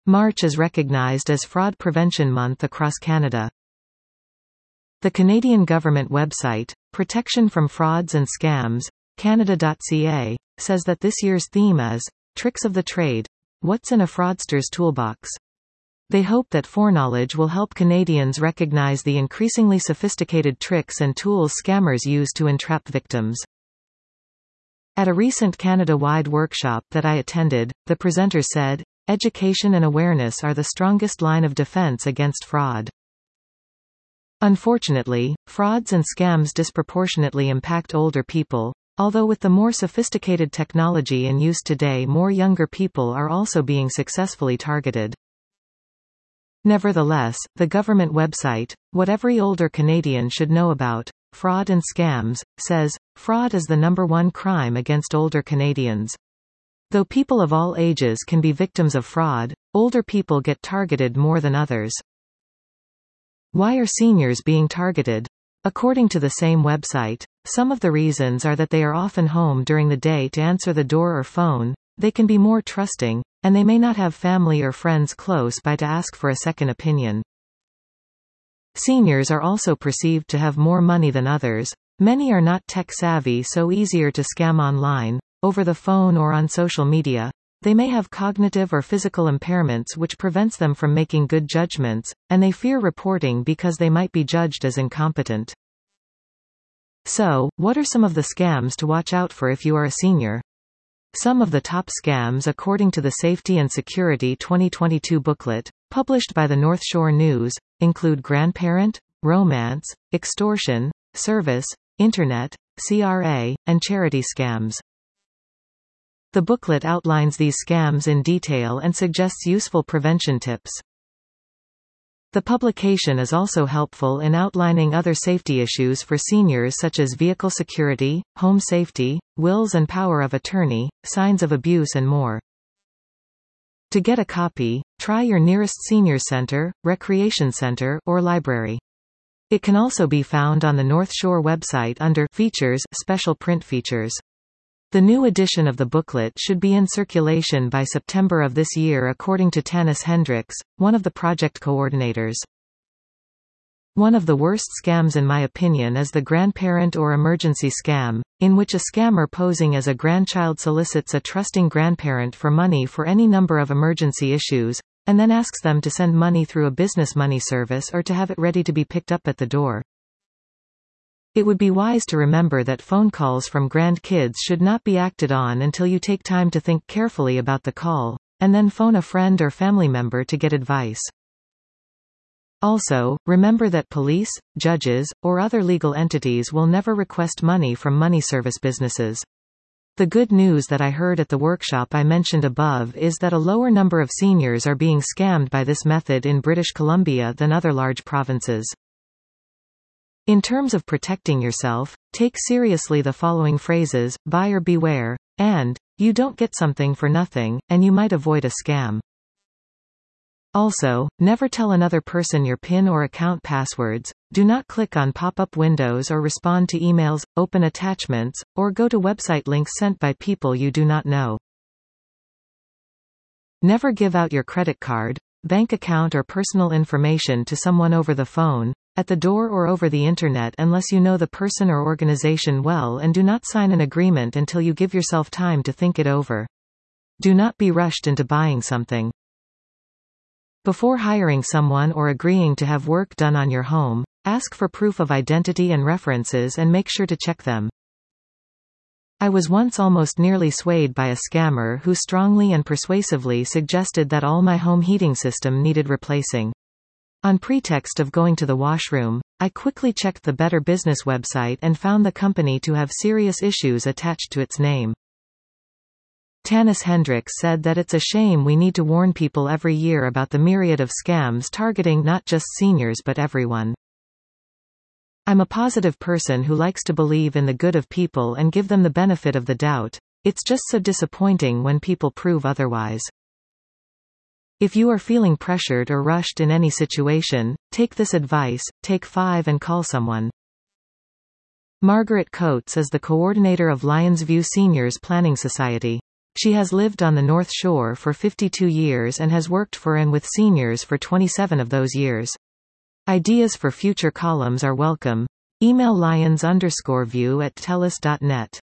March is recognized as Fraud Prevention Month across Canada. The Canadian government website, Protection from Frauds and Scams, Canada.ca, says that this year's theme is, Tricks of the Trade. What's in a fraudster's toolbox? They hope that foreknowledge will help Canadians recognize the increasingly sophisticated tricks and tools scammers use to entrap victims. At a recent Canada-wide workshop that I attended, the presenter said, "Education and awareness are the strongest line of defense against fraud." Unfortunately, frauds and scams disproportionately impact older people, although with the more sophisticated technology in use today, more younger people are also being successfully targeted. Nevertheless, the government website, What Every Older Canadian Should Know About Fraud and Scams, says, fraud is the #1 crime against older Canadians. Though people of all ages can be victims of fraud, older people get targeted more than others. Why are seniors being targeted? According to the same website, some of the reasons are that they are often home during the day to answer the door or phone, they can be more trusting, and they may not have family or friends close by to ask for a second opinion. Seniors are also perceived to have more money than others. Many are not tech-savvy, so easier to scam online, over the phone or on social media. They may have cognitive or physical impairments which prevents them from making good judgments, and they fear reporting because they might be judged as incompetent. So, what are some of the scams to watch out for if you are a senior? Some of the top scams according to the Safety and Security 2022 booklet, published by the North Shore News, include grandparent, romance, extortion, service, internet, CRA, and charity scams. The booklet outlines these scams in detail and suggests useful prevention tips. The publication is also helpful in outlining other safety issues for seniors such as vehicle security, home safety, wills and power of attorney, signs of abuse and more. To get a copy, try your nearest senior center, recreation center, or library. It can also be found on the North Shore website under Features, Special Print Features. The new edition of the booklet should be in circulation by September of this year according to Tanis Hendricks, one of the project coordinators. One of the worst scams in my opinion is the grandparent or emergency scam, in which a scammer posing as a grandchild solicits a trusting grandparent for money for any number of emergency issues, and then asks them to send money through a business money service or to have it ready to be picked up at the door. It would be wise to remember that phone calls from grandkids should not be acted on until you take time to think carefully about the call, and then phone a friend or family member to get advice. Also, remember that police, judges, or other legal entities will never request money from money service businesses. The good news that I heard at the workshop I mentioned above is that a lower number of seniors are being scammed by this method in British Columbia than other large provinces. In terms of protecting yourself, take seriously the following phrases: buyer beware, and you don't get something for nothing, and you might avoid a scam. Also, never tell another person your PIN or account passwords, do not click on pop-up windows or respond to emails, open attachments, or go to website links sent by people you do not know. Never give out your credit card, bank account or personal information to someone over the phone, at the door or over the internet unless you know the person or organization well, and do not sign an agreement until you give yourself time to think it over. Do not be rushed into buying something. Before hiring someone or agreeing to have work done on your home, ask for proof of identity and references and make sure to check them. I was once almost nearly swayed by a scammer who strongly and persuasively suggested that all my home heating system needed replacing. On pretext of going to the washroom, I quickly checked the Better Business website and found the company to have serious issues attached to its name. Tanis Hendricks said that it's a shame we need to warn people every year about the myriad of scams targeting not just seniors but everyone. I'm a positive person who likes to believe in the good of people and give them the benefit of the doubt. It's just so disappointing when people prove otherwise. If you are feeling pressured or rushed in any situation, take this advice: take 5 and call someone. Margaret Coates is the coordinator of Lions View Seniors Planning Society. She has lived on the North Shore for 52 years and has worked for and with seniors for 27 of those years. Ideas for future columns are welcome. Email lions_view@telus.net.